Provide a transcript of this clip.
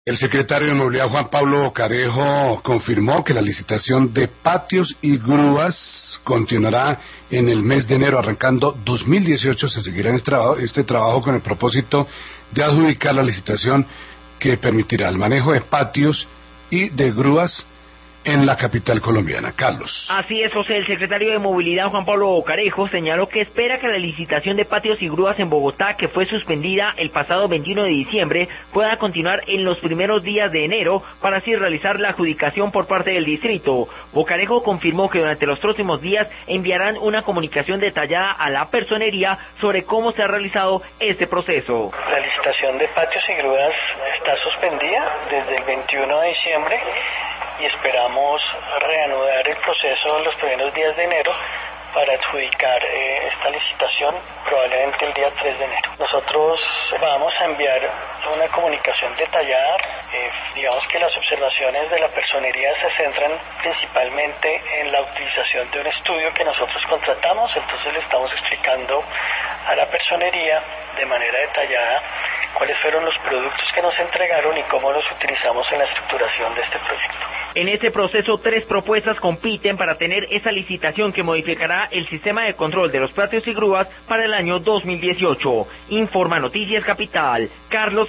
El secretario de Movilidad, Juan Pablo Carejo, confirmó que la licitación de patios y grúas continuará en el mes de enero, arrancando 2018. Se seguirá en este trabajo con el propósito de adjudicar la licitación que permitirá el manejo de patios y de grúas en la capital colombiana. Carlos. Así es, José. El secretario de Movilidad, Juan Pablo Carejo, señaló que espera que la licitación de patios y grúas en Bogotá, que fue suspendida el pasado 21 de diciembre, pueda continuar en los primeros días de enero para así realizar la adjudicación por parte del distrito. Bocarejo confirmó que durante los próximos días enviarán una comunicación detallada a la personería sobre cómo se ha realizado este proceso. La licitación de patios y grúas está suspendida desde el 21 de diciembre y esperamos reanudar el proceso en los primeros días de enero para adjudicar esta licitación probablemente el día 3 de enero. Nosotros vamos a enviar una comunicación detallada. Digamos que las observaciones de la personería se centran principalmente en la utilización de un estudio que nosotros contratamos, entonces le estamos explicando a la personería de manera detallada cuáles fueron los productos que nos entregaron y cómo los utilizamos en la estructuración de este proyecto. En este proceso, 3 propuestas compiten para tener esa licitación que modificará el sistema de control de los patios y grúas para el año 2018. Informa Noticias Capital, Carlos